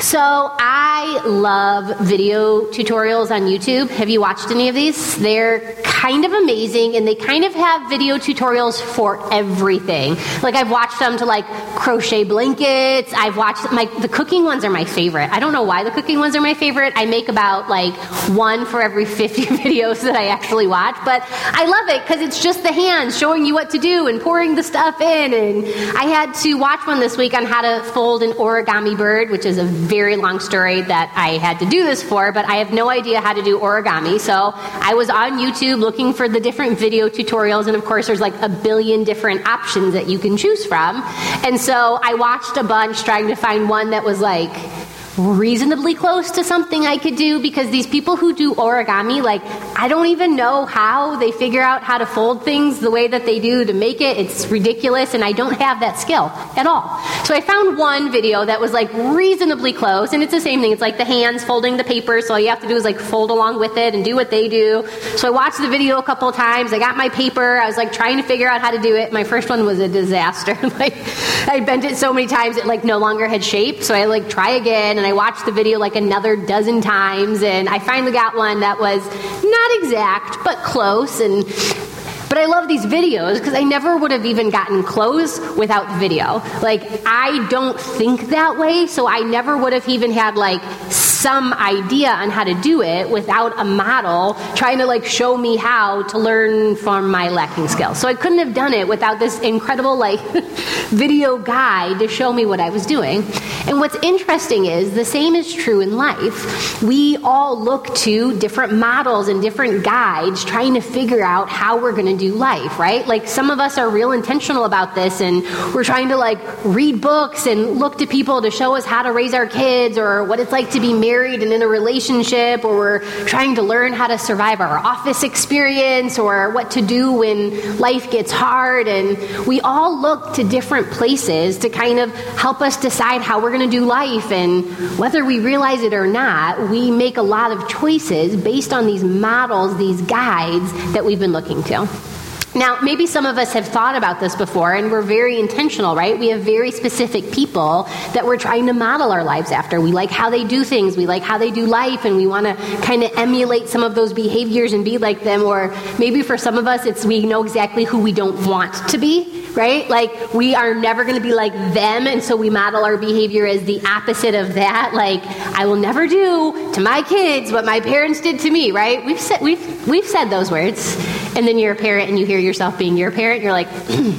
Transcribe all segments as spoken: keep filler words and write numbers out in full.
So I love video tutorials on YouTube. Have you watched any of these? They're kind of amazing, and they kind of have video tutorials for everything. Like I've watched them to like crochet blankets. I've watched my the cooking ones are my favorite. I don't know why the cooking ones are my favorite. I make about like one for every fifty videos that I actually watch, but I love it because it's just the hands showing you what to do and pouring the stuff in. And I had to watch one this week on how to fold an origami bird, which is a very long story that I had to do this for, but I have no idea how to do origami. So I was on YouTube looking for the different video tutorials, and of course there's like a billion different options that you can choose from. And so I watched a bunch trying to find one that was like reasonably close to something I could do, because these people who do origami, like, I don't even know how they figure out how to fold things the way that they do to make it. It's ridiculous, and I don't have that skill at all. So I found one video that was like reasonably close, and it's the same thing. It's like the hands folding the paper, so all you have to do is like fold along with it and do what they do. So I watched the video a couple of times. I got my paper. I was like trying to figure out how to do it. My first one was a disaster. Like, I bent it so many times it like no longer had shape. So I like try again, and I watched the video like another dozen times, and I finally got one that was not exact, but close. And but I love these videos because I never would have even gotten close without the video. Like, I don't think that way, so I never would have even had like some idea on how to do it without a model trying to like show me how to learn from my lacking skills. So I couldn't have done it without this incredible like video guide to show me what I was doing. And what's interesting is the same is true in life. We all look to different models and different guides trying to figure out how we're going to do life, right? Like, some of us are real intentional about this, and we're trying to like read books and look to people to show us how to raise our kids, or what it's like to be married and in a relationship, or we're trying to learn how to survive our office experience, or what to do when life gets hard. And we all look to different places to kind of help us decide how we're going to do life. And whether we realize it or not, we make a lot of choices based on these models, these guides that we've been looking to. Now, maybe some of us have thought about this before, and we're very intentional, right? We have very specific people that we're trying to model our lives after. We like how they do things. We like how they do life, and we want to kind of emulate some of those behaviors and be like them. Or maybe for some of us, it's we know exactly who we don't want to be, right? Like, we are never going to be like them, and so we model our behavior as the opposite of that. Like, I will never do to my kids what my parents did to me, right? We've said, we've, we've said those words. And then you're a parent and you hear yourself being your parent, you're like,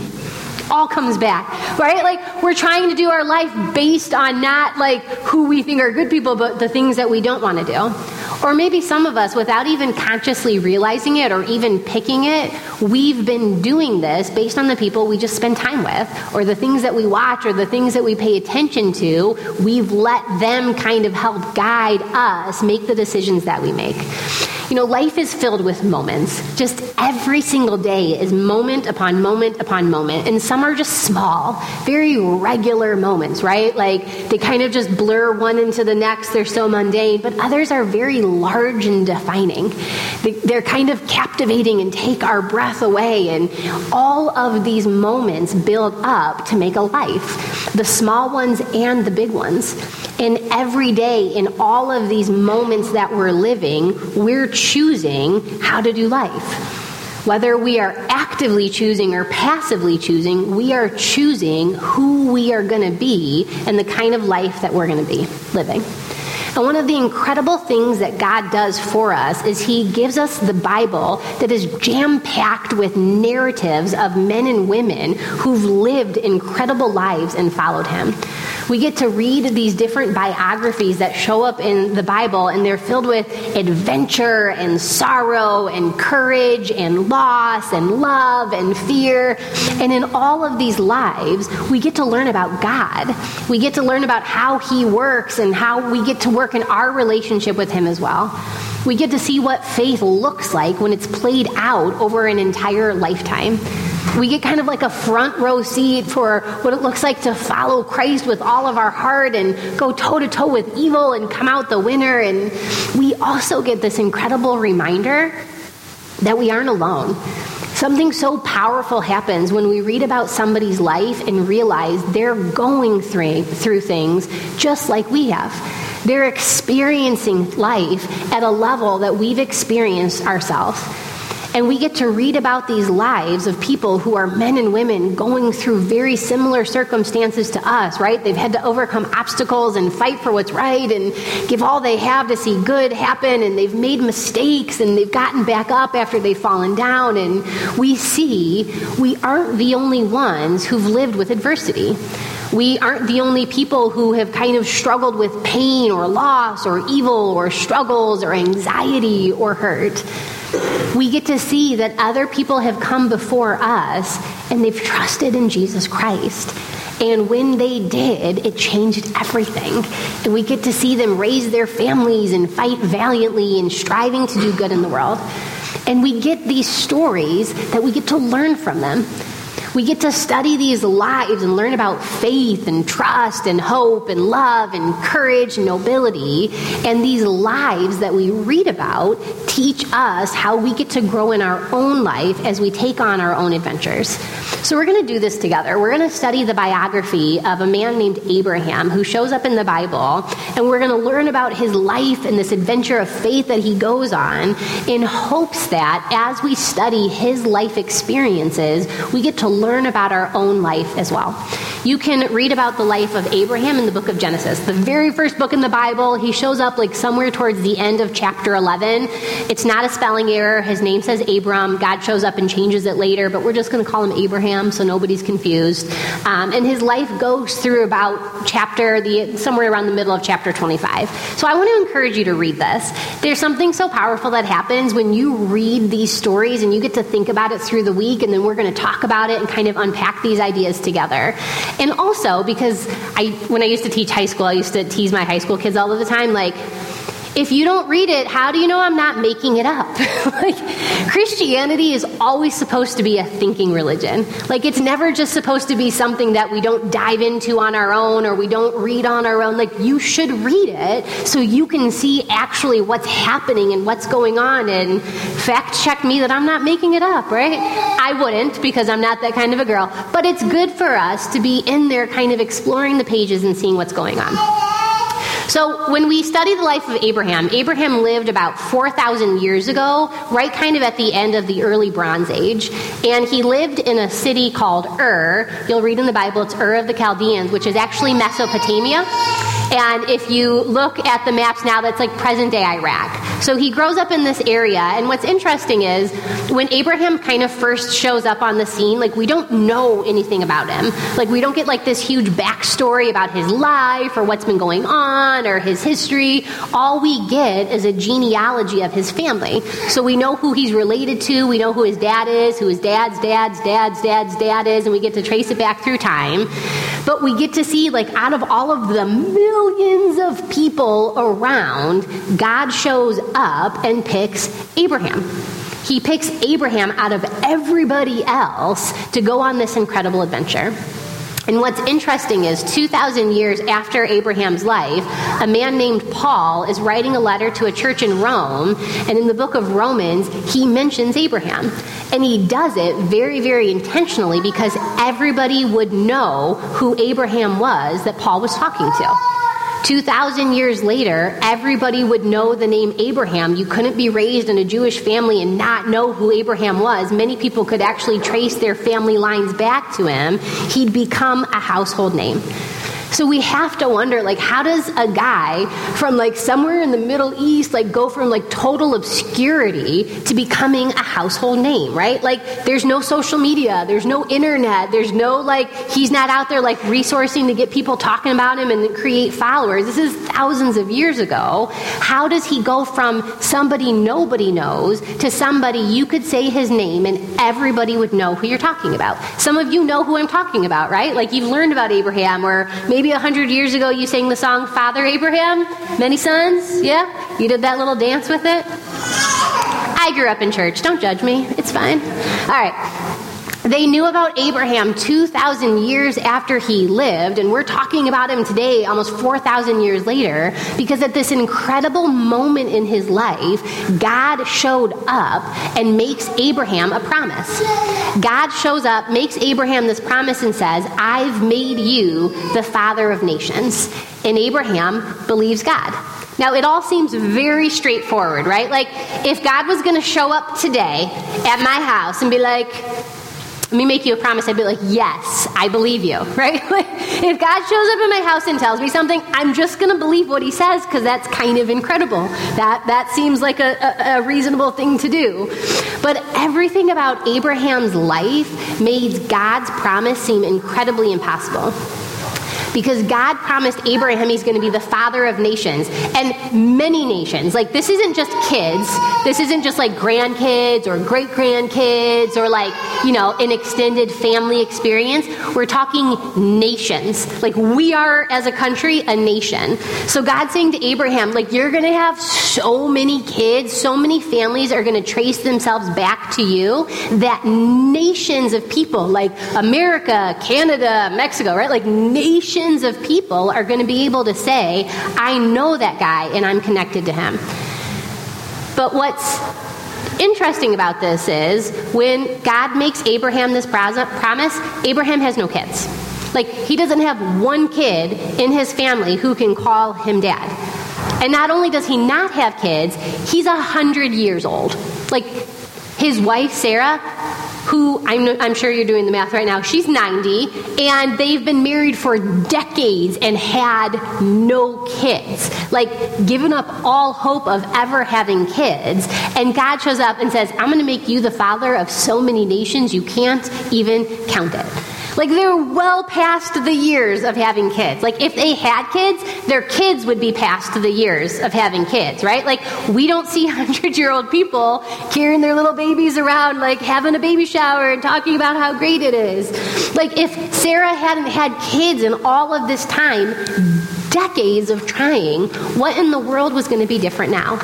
all comes back, right? Like, we're trying to do our life based on not like who we think are good people, but the things that we don't want to do. Or maybe some of us, without even consciously realizing it or even picking it, we've been doing this based on the people we just spend time with, or the things that we watch, or the things that we pay attention to. We've let them kind of help guide us make the decisions that we make. You know, life is filled with moments. Just every single day is moment upon moment upon moment. And some are just small, very regular moments, right? Like, they kind of just blur one into the next. They're so mundane. But others are very large and defining. They're kind of captivating and take our breath away. And all of these moments build up to make a life. The small ones and the big ones. And every day in all of these moments that we're living, we're choosing how to do life. Whether we are actively choosing or passively choosing, we are choosing who we are going to be and the kind of life that we're going to be living. And one of the incredible things that God does for us is He gives us the Bible that is jam-packed with narratives of men and women who've lived incredible lives and followed Him. We get to read these different biographies that show up in the Bible, and they're filled with adventure and sorrow and courage and loss and love and fear. And in all of these lives, we get to learn about God. We get to learn about how He works and how we get to work in our relationship with Him as well. We get to see what faith looks like when it's played out over an entire lifetime. We get kind of like a front row seat for what it looks like to follow Christ with all of our heart and go toe-to-toe with evil and come out the winner. And we also get this incredible reminder that we aren't alone. Something so powerful happens when we read about somebody's life and realize they're going through, through things just like we have. They're experiencing life at a level that we've experienced ourselves. And we get to read about these lives of people who are men and women going through very similar circumstances to us, right? They've had to overcome obstacles and fight for what's right and give all they have to see good happen. And they've made mistakes and they've gotten back up after they've fallen down. And we see we aren't the only ones who've lived with adversity. We aren't the only people who have kind of struggled with pain or loss or evil or struggles or anxiety or hurt. We get to see that other people have come before us and they've trusted in Jesus Christ. And when they did, it changed everything. And we get to see them raise their families and fight valiantly and striving to do good in the world. And we get these stories that we get to learn from them. We get to study these lives and learn about faith and trust and hope and love and courage and nobility. And these lives that we read about teach us how we get to grow in our own life as we take on our own adventures. So we're going to do this together. We're going to study the biography of a man named Abraham who shows up in the Bible. And we're going to learn about his life and this adventure of faith that he goes on in hopes that as we study his life experiences, we get to learn learn about our own life as well. You can read about the life of Abraham in the book of Genesis. The very first book in the Bible, he shows up like somewhere towards the end of chapter eleven. It's not a spelling error. His name says Abram. God shows up and changes it later, but we're just going to call him Abraham so nobody's confused. Um, and his life goes through about chapter, the somewhere around the middle of chapter twenty-five. So I want to encourage you to read this. There's something so powerful that happens when you read these stories and you get to think about it through the week, and then we're going to talk about it and kind of unpack these ideas together. And also, because I, when I used to teach high school, I used to tease my high school kids all of the time, like, if you don't read it, how do you know I'm not making it up? Like, Christianity is always supposed to be a thinking religion. Like, it's never just supposed to be something that we don't dive into on our own or we don't read on our own. Like, you should read it so you can see actually what's happening and what's going on and fact check me that I'm not making it up, right? I wouldn't, because I'm not that kind of a girl. But it's good for us to be in there kind of exploring the pages and seeing what's going on. So when we study the life of Abraham, Abraham lived about four thousand years ago, right kind of at the end of the early Bronze Age. And he lived in a city called Ur. You'll read in the Bible, it's Ur of the Chaldeans, which is actually Mesopotamia. And if you look at the maps now, that's like present-day Iraq. So he grows up in this area. And what's interesting is when Abraham kind of first shows up on the scene, like, we don't know anything about him. Like, we don't get like this huge backstory about his life or what's been going on or his history. All we get is a genealogy of his family. So we know who he's related to. We know who his dad is, who his dad's dad's dad's dad's dad is, and we get to trace it back through time. But we get to see, like, out of all of the millions of people around, God shows up and picks Abraham. He picks Abraham out of everybody else to go on this incredible adventure. And what's interesting is two thousand years after Abraham's life, a man named Paul is writing a letter to a church in Rome, and in the book of Romans, he mentions Abraham. And he does it very, very intentionally because everybody would know who Abraham was that Paul was talking to. two thousand years later, everybody would know the name Abraham. You couldn't be raised in a Jewish family and not know who Abraham was. Many people could actually trace their family lines back to him. He'd become a household name. So we have to wonder, like, how does a guy from, like, somewhere in the Middle East, like, go from, like, total obscurity to becoming a household name, right? Like, there's no social media, there's no internet, there's no, like, he's not out there, like, resourcing to get people talking about him and create followers. This is thousands of years ago. How does he go from somebody nobody knows to somebody you could say his name and everybody would know who you're talking about? Some of you know who I'm talking about, right? Like, you've learned about Abraham, or maybe a hundred years ago you sang the song Father Abraham, Many Sons, yeah? You did that little dance with it? I grew up in church. Don't judge me. It's fine. All right. They knew about Abraham two thousand years after he lived, and we're talking about him today almost four thousand years later, because at this incredible moment in his life, God showed up and makes Abraham a promise. God shows up, makes Abraham this promise and says, I've made you the father of nations. And Abraham believes God. Now, it all seems very straightforward, right? Like, if God was going to show up today at my house and be like, let me make you a promise, I'd be like, yes, I believe you, right? Like, if God shows up in my house and tells me something, I'm just going to believe what he says, because that's kind of incredible. That that seems like a, a, a reasonable thing to do. But everything about Abraham's life made God's promise seem incredibly impossible. Because God promised Abraham he's going to be the father of nations, and many nations. Like, this isn't just kids. This isn't just like grandkids or great-grandkids or like, you know, an extended family experience. We're talking nations. Like, we are, as a country, a nation. So God's saying to Abraham, like, you're going to have so many kids, so many families are going to trace themselves back to you, that nations of people, like America, Canada, Mexico, right? Like, nations of people are going to be able to say, I know that guy and I'm connected to him. But what's interesting about this is when God makes Abraham this promise, Abraham has no kids. Like, he doesn't have one kid in his family who can call him dad. And not only does he not have kids, he's a hundred years old. Like, his wife, Sarah, who I'm, I'm sure you're doing the math right now, she's ninety, and they've been married for decades and had no kids. Like, given up all hope of ever having kids. And God shows up and says, I'm going to make you the father of so many nations you can't even count it. Like, they're well past the years of having kids. Like, if they had kids, their kids would be past the years of having kids, right? Like, we don't see hundred-year-old people carrying their little babies around, like, having a baby shower and talking about how great it is. Like, if Sarah hadn't had kids in all of this time, decades of trying, what in the world was going to be different now?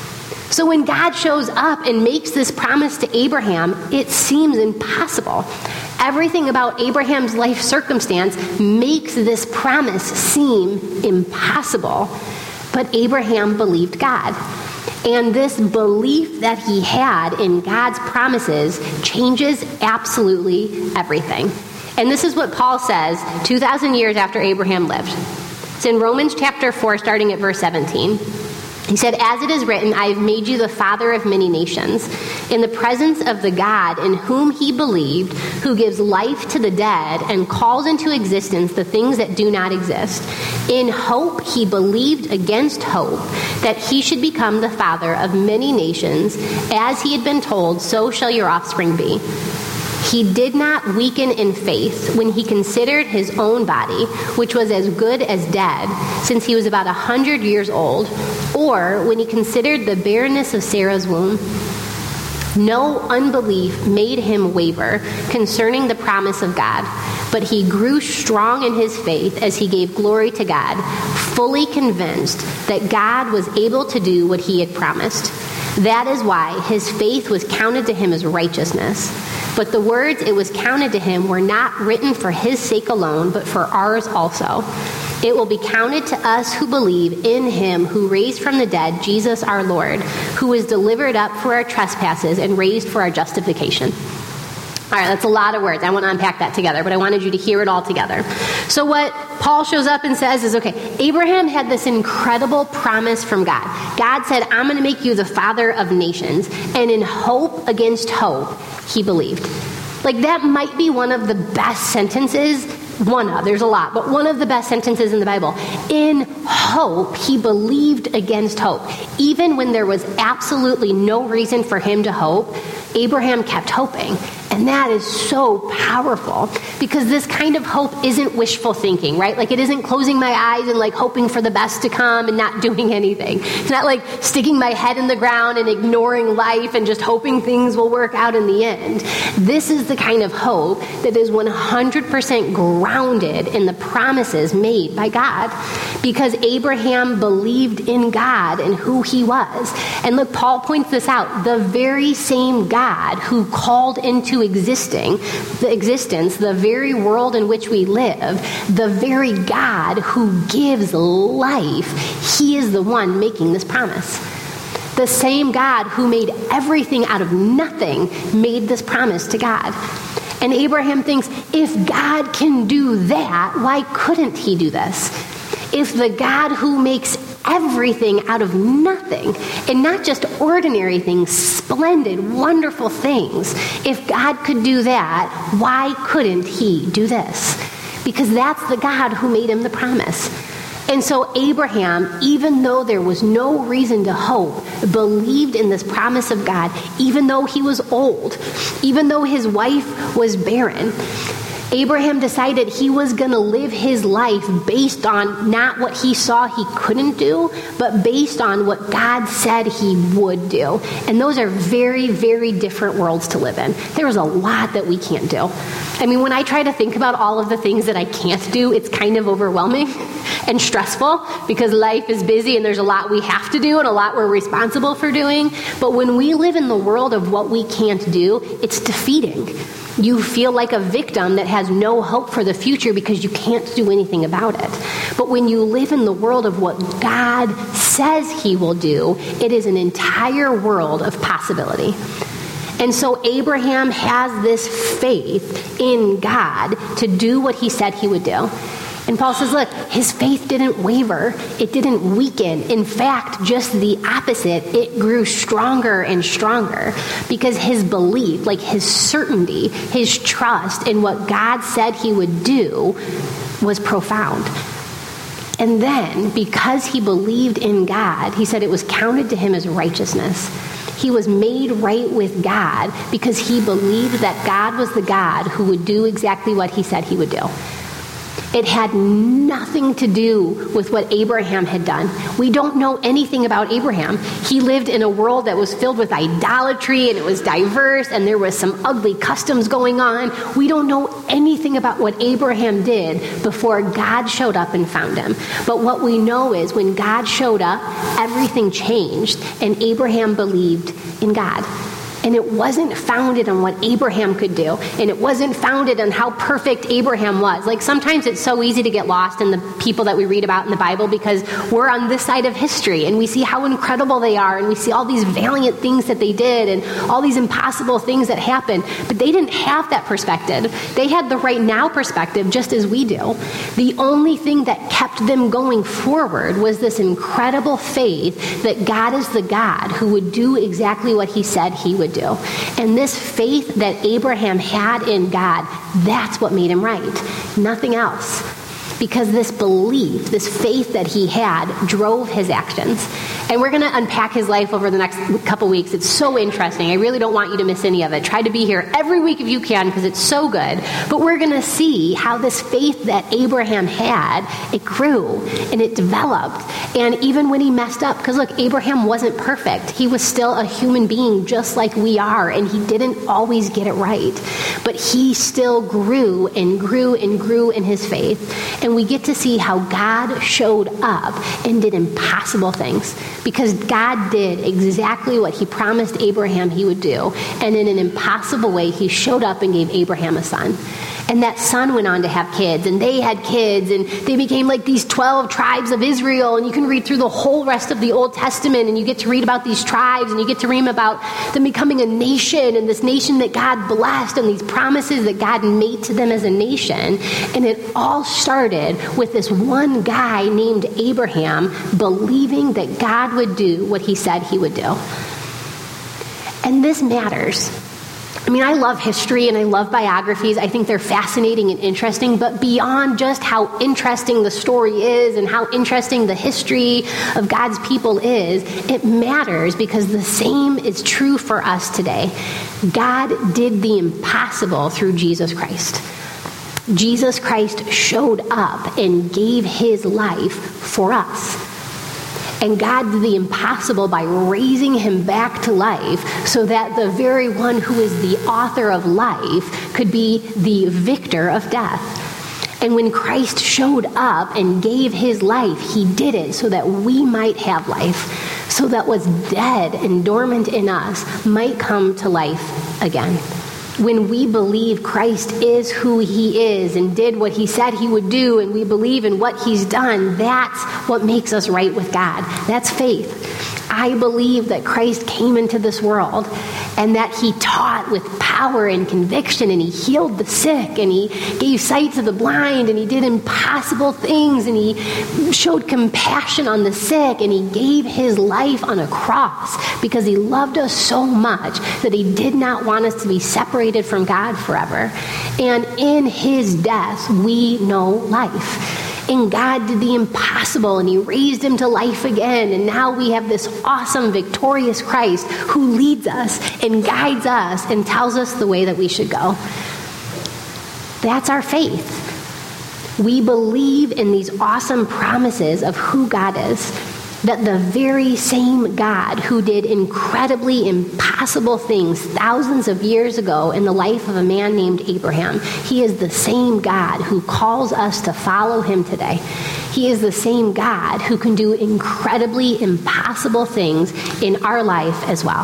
So when God shows up and makes this promise to Abraham, it seems impossible. Everything about Abraham's life circumstance makes this promise seem impossible. But Abraham believed God. And this belief that he had in God's promises changes absolutely everything. And this is what Paul says two thousand years after Abraham lived. It's in Romans chapter four, starting at verse seventeen. He said, as it is written, I have made you the father of many nations, in the presence of the God in whom he believed, who gives life to the dead and calls into existence the things that do not exist. In hope he believed against hope that he should become the father of many nations. As he had been told, so shall your offspring be. He did not weaken in faith when he considered his own body, which was as good as dead, since he was about a hundred years old, or when he considered the barrenness of Sarah's womb. No unbelief made him waver concerning the promise of God, but he grew strong in his faith as he gave glory to God, fully convinced that God was able to do what he had promised. That is why his faith was counted to him as righteousness. But the words it was counted to him were not written for his sake alone, but for ours also. It will be counted to us who believe in him who raised from the dead Jesus our Lord, who was delivered up for our trespasses and raised for our justification. All right, that's a lot of words. I want to unpack that together, but I wanted you to hear it all together. So what Paul shows up and says is, okay, Abraham had this incredible promise from God. God said, I'm going to make you the father of nations. And in hope against hope, he believed. Like, that might be one of the best sentences, one of, there's a lot, but one of the best sentences in the Bible. In hope, he believed against hope. Even when there was absolutely no reason for him to hope, Abraham kept hoping. And that is so powerful, because this kind of hope isn't wishful thinking, right? Like, it isn't closing my eyes and like hoping for the best to come and not doing anything. It's not like sticking my head in the ground and ignoring life and just hoping things will work out in the end. This is the kind of hope that is one hundred percent grounded in the promises made by God, because Abraham believed in God and who he was. And look, Paul points this out. The very same God who called into existing, the existence, the very world in which we live, the very God who gives life, he is the one making this promise. The same God who made everything out of nothing made this promise to God. And Abraham thinks, if God can do that, why couldn't he do this? If the God who makes everything out of nothing, and not just ordinary things, splendid, wonderful things, if God could do that, why couldn't he do this? Because that's the God who made him the promise. And so Abraham, even though there was no reason to hope, believed in this promise of God, even though he was old, even though his wife was barren. Abraham decided he was going to live his life based on not what he saw he couldn't do, but based on what God said he would do. And those are very, very different worlds to live in. There's a lot that we can't do. I mean, when I try to think about all of the things that I can't do, it's kind of overwhelming and stressful because life is busy and there's a lot we have to do and a lot we're responsible for doing. But when we live in the world of what we can't do, it's defeating. You feel like a victim that has no hope for the future because you can't do anything about it. But when you live in the world of what God says he will do, it is an entire world of possibility. And so Abraham has this faith in God to do what he said he would do. And Paul says, look, his faith didn't waver. It didn't weaken. In fact, just the opposite. It grew stronger and stronger because his belief, like his certainty, his trust in what God said he would do was profound. And then, because he believed in God, he said it was counted to him as righteousness. He was made right with God because he believed that God was the God who would do exactly what he said he would do. It had nothing to do with what Abraham had done. We don't know anything about Abraham. He lived in a world that was filled with idolatry, and it was diverse, and there was some ugly customs going on. We don't know anything about what Abraham did before God showed up and found him. But what we know is when God showed up, everything changed, and Abraham believed in God. And it wasn't founded on what Abraham could do. And it wasn't founded on how perfect Abraham was. Like sometimes it's so easy to get lost in the people that we read about in the Bible because we're on this side of history and we see how incredible they are and we see all these valiant things that they did and all these impossible things that happened. But they didn't have that perspective. They had the right now perspective just as we do. The only thing that kept them going forward was this incredible faith that God is the God who would do exactly what he said he would do. And this faith that Abraham had in God, that's what made him right. Nothing else. Because this belief, this faith that he had, drove his actions. And we're going to unpack his life over the next couple weeks. It's so interesting. I really don't want you to miss any of it. Try to be here every week if you can because it's so good. But we're going to see how this faith that Abraham had, it grew and it developed. And even when he messed up, because look, Abraham wasn't perfect. He was still a human being just like we are, and he didn't always get it right. But he still grew and grew and grew in his faith. And we get to see how God showed up and did impossible things. Because God did exactly what he promised Abraham he would do. And in an impossible way, he showed up and gave Abraham a son. And that son went on to have kids, and they had kids, and they became like these twelve tribes of Israel. And you can read through the whole rest of the Old Testament, and you get to read about these tribes, and you get to read about them becoming a nation, and this nation that God blessed, and these promises that God made to them as a nation. And it all started with this one guy named Abraham believing that God would do what he said he would do. And this matters. I mean, I love history and I love biographies. I think they're fascinating and interesting, but beyond just how interesting the story is and how interesting the history of God's people is, it matters because the same is true for us today. God did the impossible through Jesus Christ. Jesus Christ showed up and gave his life for us. And God did the impossible by raising him back to life so that the very one who is the author of life could be the victor of death. And when Christ showed up and gave his life, he did it so that we might have life, so that what's dead and dormant in us might come to life again. When we believe Christ is who he is and did what he said he would do, and we believe in what he's done, that's what makes us right with God. That's faith. I believe that Christ came into this world and that he taught with power and conviction, and he healed the sick, and he gave sight to the blind, and he did impossible things, and he showed compassion on the sick, and he gave his life on a cross because he loved us so much that he did not want us to be separated from God forever. And in his death, we know life. And God did the impossible, and he raised him to life again. And now we have this awesome, victorious Christ who leads us and guides us and tells us the way that we should go. That's our faith. We believe in these awesome promises of who God is. That the very same God who did incredibly impossible things thousands of years ago in the life of a man named Abraham, he is the same God who calls us to follow him today. He is the same God who can do incredibly impossible things in our life as well.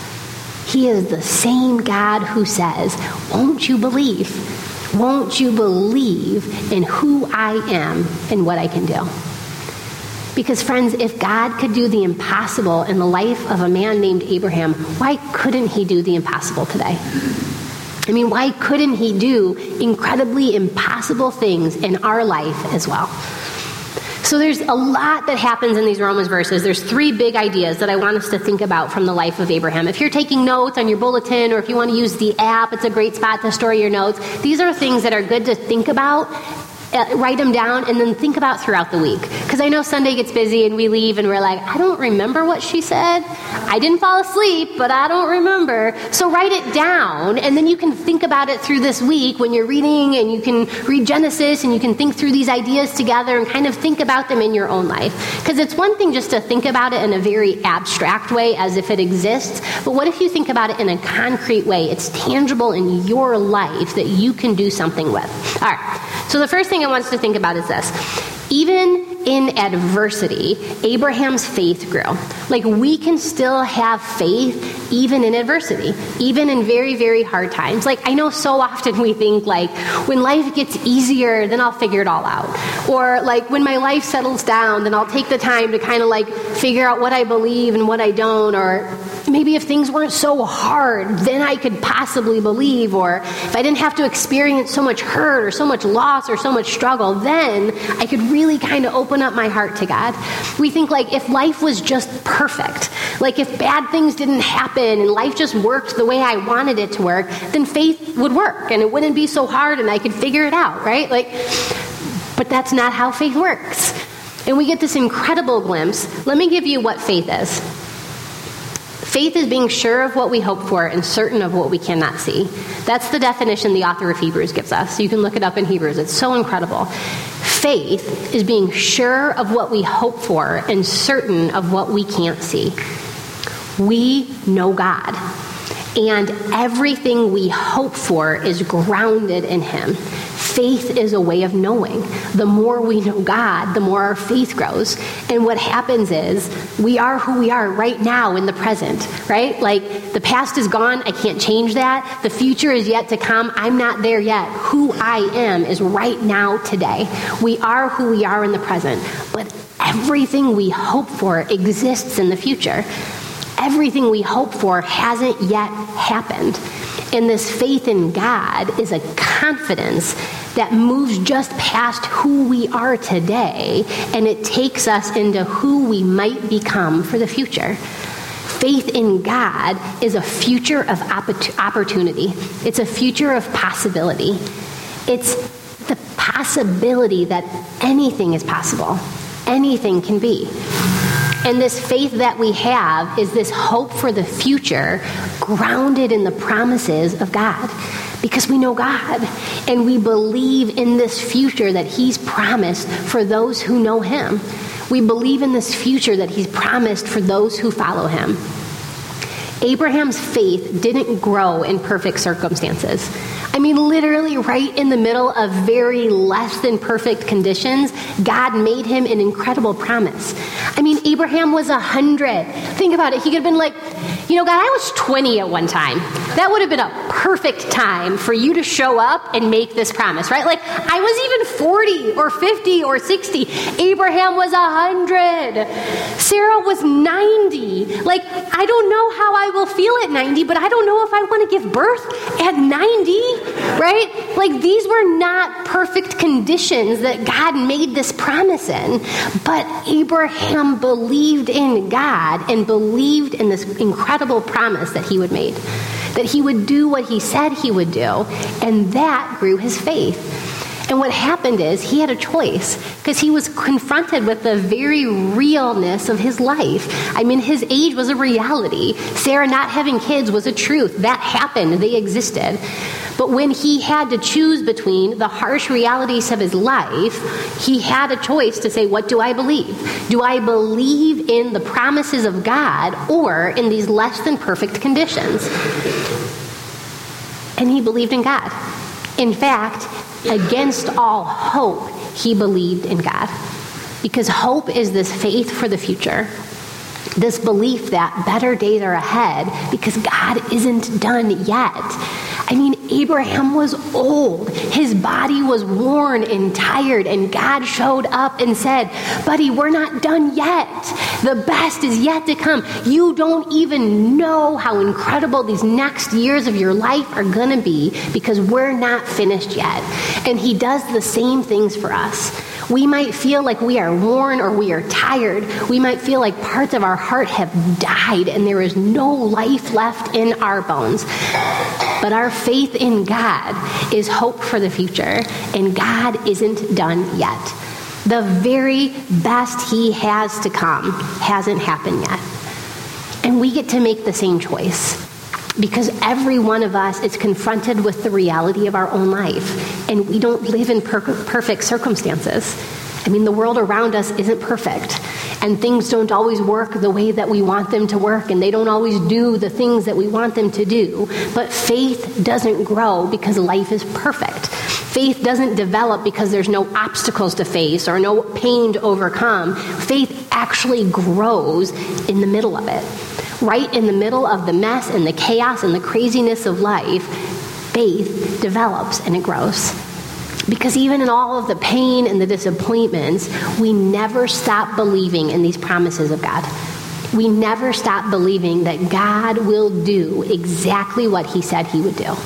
He is the same God who says, won't you believe? Won't you believe in who I am and what I can do? Because, friends, if God could do the impossible in the life of a man named Abraham, why couldn't he do the impossible today? I mean, why couldn't he do incredibly impossible things in our life as well? So there's a lot that happens in these Romans verses. There's three big ideas that I want us to think about from the life of Abraham. If you're taking notes on your bulletin, or if you want to use the app, it's a great spot to store your notes. These are things that are good to think about. Uh, write them down and then think about throughout the week. Because I know Sunday gets busy and we leave and we're like, I don't remember what she said. I didn't fall asleep, but I don't remember. So write it down, and then you can think about it through this week when you're reading, and you can read Genesis and you can think through these ideas together and kind of think about them in your own life. Because it's one thing just to think about it in a very abstract way as if it exists, but what if you think about it in a concrete way? It's tangible in your life that you can do something with. All right, so the first thing I want us to think about is this. Even in adversity, Abraham's faith grew. Like, we can still have faith even in adversity, even in very, very hard times. Like, I know so often we think, like, when life gets easier, then I'll figure it all out. Or, like, when my life settles down, then I'll take the time to kind of, like, figure out what I believe and what I don't. Or maybe if things weren't so hard, then I could possibly believe. Or if I didn't have to experience so much hurt or so much loss or so much struggle, then I could really kind of open up my heart to God. We think, like, if life was just perfect, like if bad things didn't happen and life just worked the way I wanted it to work, then faith would work and it wouldn't be so hard and I could figure it out, right? Like, but that's not how faith works. And we get this incredible glimpse. Let me give you what faith is. Faith is being sure of what we hope for and certain of what we cannot see. That's the definition the author of Hebrews gives us. You can look it up in Hebrews. It's so incredible. Faith is being sure of what we hope for and certain of what we can't see. We know God, and everything we hope for is grounded in him. Faith is a way of knowing. The more we know God, the more our faith grows. And what happens is we are who we are right now in the present, right? Like, the past is gone. I can't change that. The future is yet to come. I'm not there yet. Who I am is right now today. We are who we are in the present. But everything we hope for exists in the future. Everything we hope for hasn't yet happened. And this faith in God is a confidence that moves just past who we are today, and it takes us into who we might become for the future. Faith in God is a future of opportunity. It's a future of possibility. It's the possibility that anything is possible. Anything can be. And this faith that we have is this hope for the future grounded in the promises of God. Because we know God, and we believe in this future that he's promised for those who know him. We believe in this future that he's promised for those who follow him. Abraham's faith didn't grow in perfect circumstances. I mean, literally right in the middle of very less than perfect conditions, God made him an incredible promise. I mean, Abraham was a hundred. Think about it. He could have been like, you know, God, I was twenty at one time. That would have been a perfect time for you to show up and make this promise, right? Like, I was even forty or fifty or sixty. Abraham was one hundred. Sarah was ninety. Like, I don't know how I will feel at ninety, but I don't know if I want to give birth at ninety, right? Like, these were not perfect conditions that God made this promise in, but Abraham believed in God and believed in this incredible promise that he would make, that he would do what he said he would do, and that grew his faith. And what happened is he had a choice because he was confronted with the very realness of his life. I mean, his age was a reality. Sarah not having kids was a truth. That happened. They existed. But when he had to choose between the harsh realities of his life, he had a choice to say, what do I believe? Do I believe in the promises of God or in these less than perfect conditions? And he believed in God. In fact, against all hope, he believed in God. Because hope is this faith for the future. This belief that better days are ahead because God isn't done yet. I mean, Abraham was old. His body was worn and tired, and God showed up and said, buddy, we're not done yet. The best is yet to come. You don't even know how incredible these next years of your life are going to be because we're not finished yet. And he does the same things for us. We might feel like we are worn or we are tired. We might feel like parts of our heart have died and there is no life left in our bones. But our faith in God is hope for the future, and God isn't done yet. The very best he has to come hasn't happened yet. And we get to make the same choice because every one of us is confronted with the reality of our own life, and we don't live in per- perfect circumstances. I mean, the world around us isn't perfect, and things don't always work the way that we want them to work, and they don't always do the things that we want them to do. But faith doesn't grow because life is perfect. Faith doesn't develop because there's no obstacles to face or no pain to overcome. Faith actually grows in the middle of it. Right in the middle of the mess and the chaos and the craziness of life, faith develops and it grows. Because even in all of the pain and the disappointments, we never stop believing in these promises of God. We never stop believing that God will do exactly what he said he would do.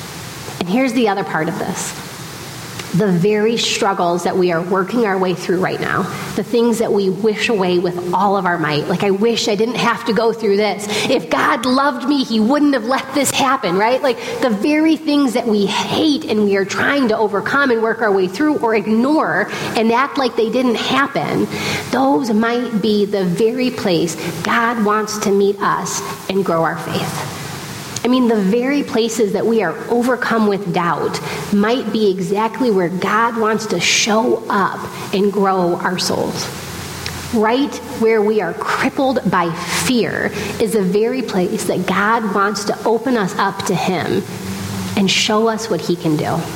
And here's the other part of this. The very struggles that we are working our way through right now, the things that we wish away with all of our might. Like, I wish I didn't have to go through this. If God loved me, he wouldn't have let this happen, right? Like, the very things that we hate and we are trying to overcome and work our way through or ignore and act like they didn't happen, those might be the very place God wants to meet us and grow our faith. I mean, the very places that we are overcome with doubt might be exactly where God wants to show up and grow our souls. Right where we are crippled by fear is the very place that God wants to open us up to him and show us what he can do.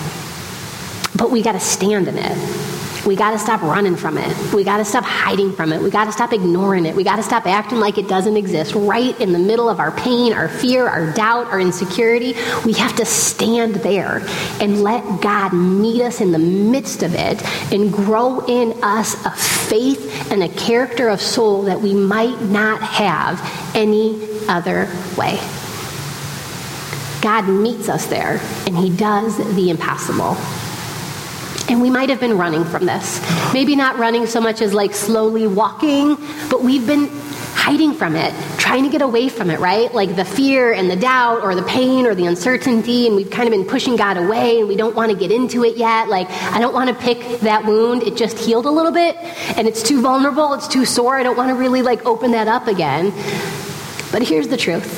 But we got to stand in it. We got to stop running from it. We got to stop hiding from it. We got to stop ignoring it. We got to stop acting like it doesn't exist. Right in the middle of our pain, our fear, our doubt, our insecurity, we have to stand there and let God meet us in the midst of it and grow in us a faith and a character of soul that we might not have any other way. God meets us there, and he does the impossible. And we might have been running from this. Maybe not running so much as like slowly walking, but we've been hiding from it, trying to get away from it, right? Like the fear and the doubt or the pain or the uncertainty, and we've kind of been pushing God away, and we don't want to get into it yet. Like, I don't want to pick that wound. It just healed a little bit, and it's too vulnerable, it's too sore. I don't want to really like open that up again. But here's the truth.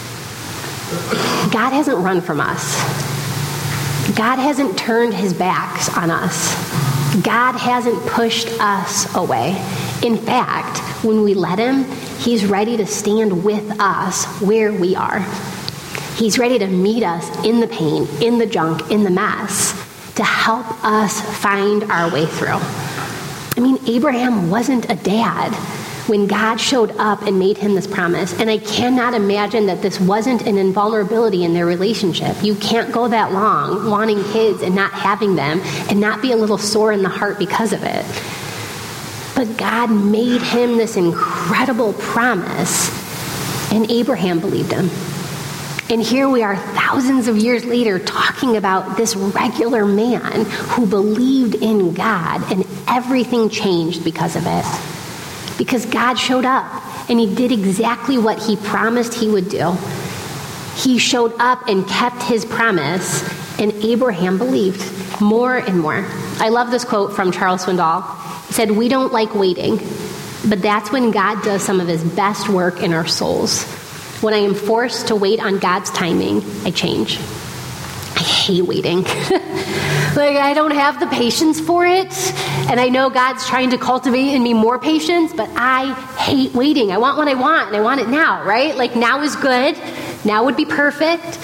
God hasn't run from us. God hasn't turned his back on us. God hasn't pushed us away. In fact, when we let him, he's ready to stand with us where we are. He's ready to meet us in the pain, in the junk, in the mess, to help us find our way through. I mean, Abraham wasn't a dad, when God showed up and made him this promise. And I cannot imagine that this wasn't an invulnerability in their relationship. You can't go that long wanting kids and not having them and not be a little sore in the heart because of it. But God made him this incredible promise, and Abraham believed him. And here we are thousands of years later talking about this regular man who believed in God, and everything changed because of it. Because God showed up and he did exactly what he promised he would do. He showed up and kept his promise, and Abraham believed more and more. I love this quote from Charles Swindoll. He said, "We don't like waiting, but that's when God does some of his best work in our souls. When I am forced to wait on God's timing, I change." I hate waiting. Like, I don't have the patience for it. And I know God's trying to cultivate in me more patience, but I hate waiting. I want what I want, and I want it now, right? Like, now is good. Now would be perfect.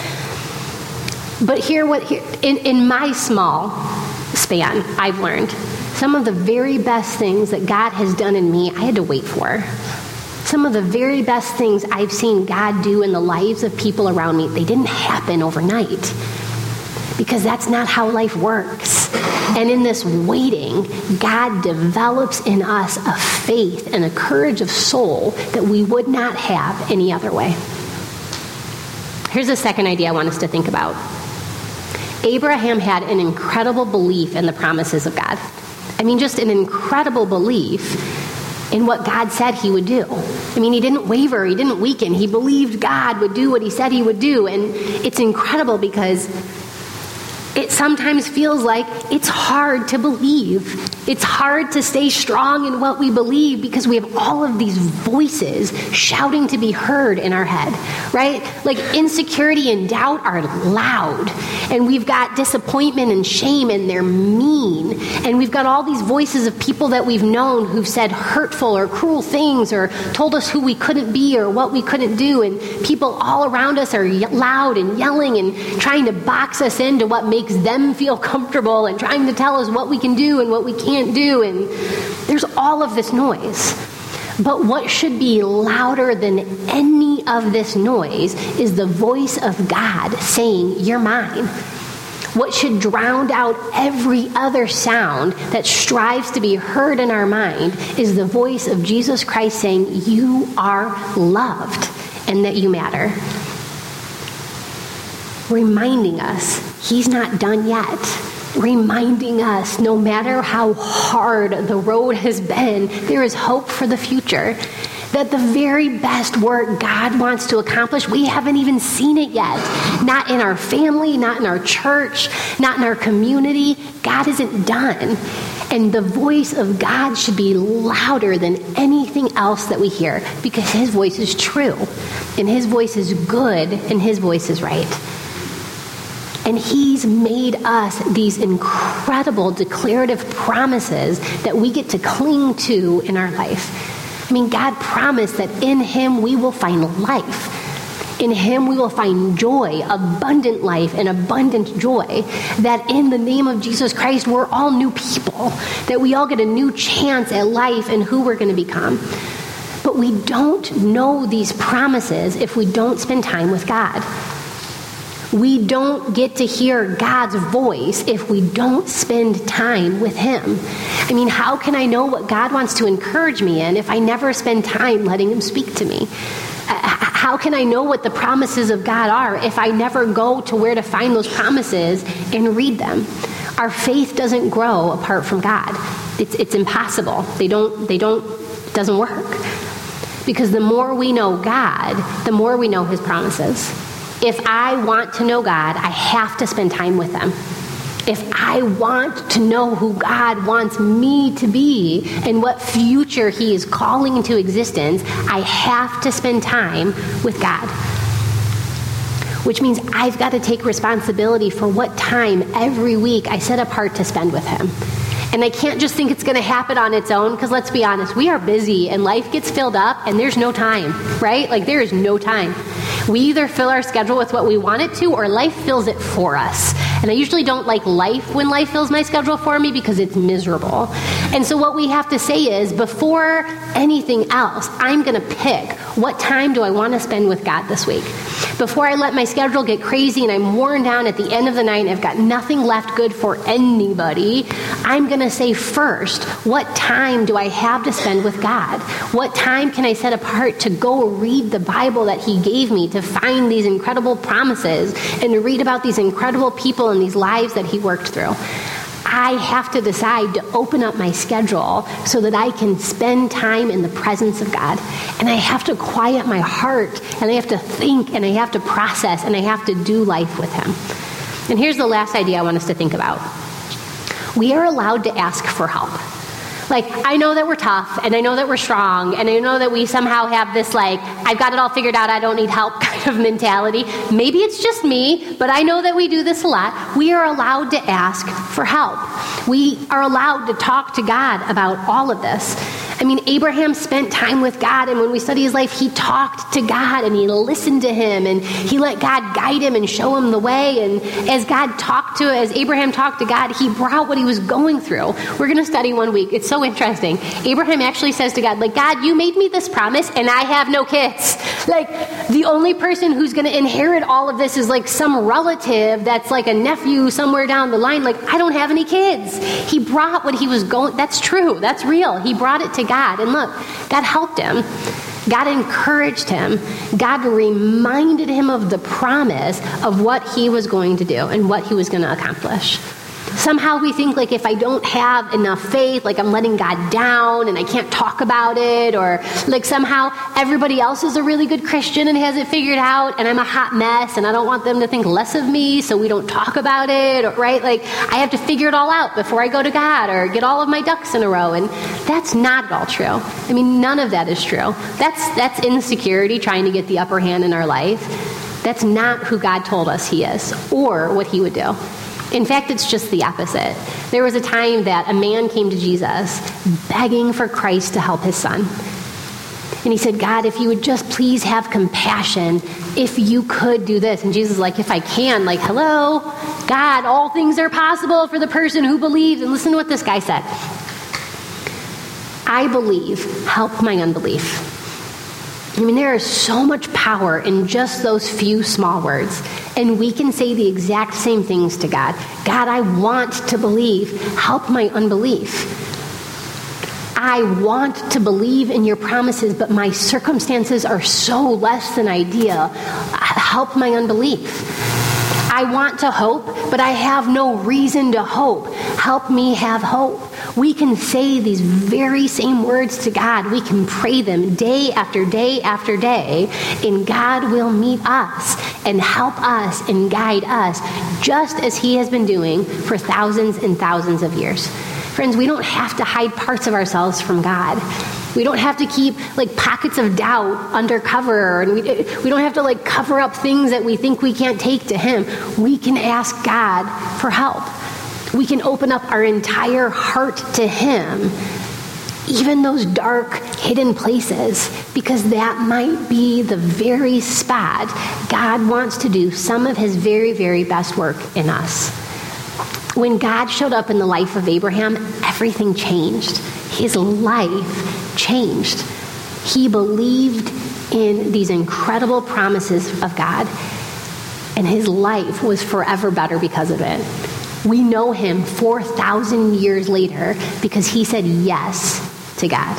But here, what here, in, in my small span, I've learned some of the very best things that God has done in me, I had to wait for. Some of the very best things I've seen God do in the lives of people around me, they didn't happen overnight. Because that's not how life works. And in this waiting, God develops in us a faith and a courage of soul that we would not have any other way. Here's a second idea I want us to think about. Abraham had an incredible belief in the promises of God. I mean, just an incredible belief in what God said he would do. I mean, he didn't waver, he didn't weaken. He believed God would do what he said he would do. And it's incredible because it sometimes feels like it's hard to believe. It's hard to stay strong in what we believe because we have all of these voices shouting to be heard in our head, right? Like insecurity and doubt are loud. And we've got disappointment and shame, and they're mean. And we've got all these voices of people that we've known who've said hurtful or cruel things or told us who we couldn't be or what we couldn't do. And people all around us are loud and yelling and trying to box us into what makes them feel comfortable and trying to tell us what we can do and what we can't do. And there's all of this noise. But what should be louder than any of this noise is the voice of God saying, "You're mine." What should drown out every other sound that strives to be heard in our mind is the voice of Jesus Christ saying, "You are loved and that you matter." Reminding us he's not done yet. Reminding us no matter how hard the road has been, there is hope for the future. That the very best work God wants to accomplish, we haven't even seen it yet. Not in our family, not in our church, not in our community. God isn't done. And the voice of God should be louder than anything else that we hear because his voice is true. And his voice is good, and his voice is right. And he's made us these incredible declarative promises that we get to cling to in our life. I mean, God promised that in him we will find life. In him we will find joy, abundant life and abundant joy. That in the name of Jesus Christ, we're all new people. That we all get a new chance at life and who we're going to become. But we don't know these promises if we don't spend time with God. We don't get to hear God's voice if we don't spend time with him. I mean, how can I know what God wants to encourage me in if I never spend time letting him speak to me? How can I know what the promises of God are if I never go to where to find those promises and read them? Our faith doesn't grow apart from God. It's, it's impossible. They don't, they don't, it doesn't work. Because the more we know God, the more we know his promises. If I want to know God, I have to spend time with him. If I want to know who God wants me to be and what future he is calling into existence, I have to spend time with God. Which means I've got to take responsibility for what time every week I set apart to spend with him. And I can't just think it's going to happen on its own, because let's be honest, we are busy and life gets filled up and there's no time, right? Like there is no time. We either fill our schedule with what we want it to, or life fills it for us. And I usually don't like life when life fills my schedule for me because it's miserable. And so what we have to say is, before anything else, I'm going to pick what time do I want to spend with God this week. Before I let my schedule get crazy and I'm worn down at the end of the night and I've got nothing left good for anybody, I'm going to say first, what time do I have to spend with God? What time can I set apart to go read the Bible that he gave me, to find these incredible promises and to read about these incredible people and these lives that he worked through? I have to decide to open up my schedule so that I can spend time in the presence of God. And I have to quiet my heart, and I have to think, and I have to process, and I have to do life with him. And here's the last idea I want us to think about. We are allowed to ask for help. Like, I know that we're tough, and I know that we're strong, and I know that we somehow have this, like, I've got it all figured out, I don't need help kind of mentality. Maybe it's just me, but I know that we do this a lot. We are allowed to ask for help. We are allowed to talk to God about all of this. I mean, Abraham spent time with God, and when we study his life, he talked to God, and he listened to him, and he let God guide him and show him the way. And as God talked to, as Abraham talked to God, he brought what he was going through. We're going to study one week. It's so interesting. Abraham actually says to God, like, God, you made me this promise, and I have no kids. Like, the only person who's going to inherit all of this is like some relative that's like a nephew somewhere down the line. Like, I don't have any kids. He brought what he was going, that's true, that's real. He brought it to God. And look, God helped him. God encouraged him. God reminded him of the promise of what he was going to do and what he was going to accomplish. Somehow we think, like, if I don't have enough faith, like I'm letting God down and I can't talk about it, or like somehow everybody else is a really good Christian and has it figured out and I'm a hot mess and I don't want them to think less of me, so we don't talk about it, or, right? Like, I have to figure it all out before I go to God or get all of my ducks in a row. And that's not at all true. I mean, none of that is true. That's, that's insecurity trying to get the upper hand in our life. That's not who God told us he is or what he would do. In fact, it's just the opposite. There was a time that a man came to Jesus begging for Christ to help his son. And he said, God, if you would just please have compassion, if you could do this. And Jesus is like, if I can, like, hello, God, all things are possible for the person who believes. And listen to what this guy said. I believe, help my unbelief. I mean, there is so much power in just those few small words. And we can say the exact same things to God. God, I want to believe. Help my unbelief. I want to believe in your promises, but my circumstances are so less than ideal. Help my unbelief. I want to hope, but I have no reason to hope. Help me have hope. We can say these very same words to God. We can pray them day after day after day, and God will meet us and help us and guide us just as he has been doing for thousands and thousands of years. Friends, we don't have to hide parts of ourselves from God. We don't have to keep like pockets of doubt undercover, and we, we don't have to like cover up things that we think we can't take to him. We can ask God for help. We can open up our entire heart to him, even those dark, hidden places, because that might be the very spot God wants to do some of his very, very best work in us. When God showed up in the life of Abraham, everything changed. His life changed. He believed in these incredible promises of God, and his life was forever better because of it. We know him four thousand years later because he said yes to God.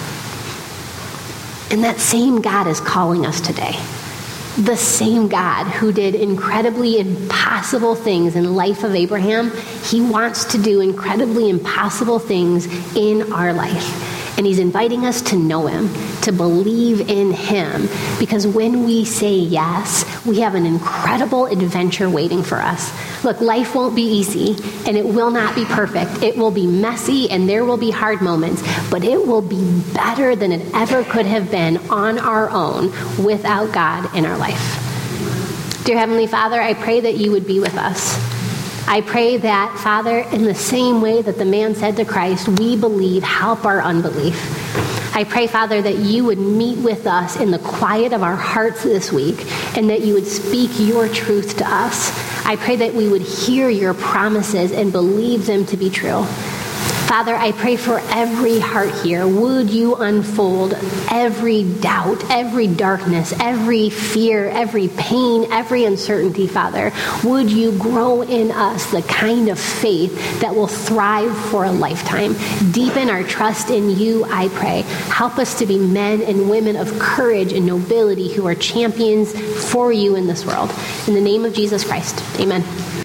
And that same God is calling us today. The same God who did incredibly impossible things in the life of Abraham, he wants to do incredibly impossible things in our life. And he's inviting us to know him, to believe in him, because when we say yes, we have an incredible adventure waiting for us. Look, life won't be easy, and it will not be perfect. It will be messy, and there will be hard moments, but it will be better than it ever could have been on our own without God in our life. Dear Heavenly Father, I pray that you would be with us. I pray that, Father, in the same way that the man said to Christ, we believe, help our unbelief. I pray, Father, that you would meet with us in the quiet of our hearts this week, and that you would speak your truth to us. I pray that we would hear your promises and believe them to be true. Father, I pray for every heart here. Would you unfold every doubt, every darkness, every fear, every pain, every uncertainty, Father? Would you grow in us the kind of faith that will thrive for a lifetime? Deepen our trust in you, I pray. Help us to be men and women of courage and nobility who are champions for you in this world. In the name of Jesus Christ, amen.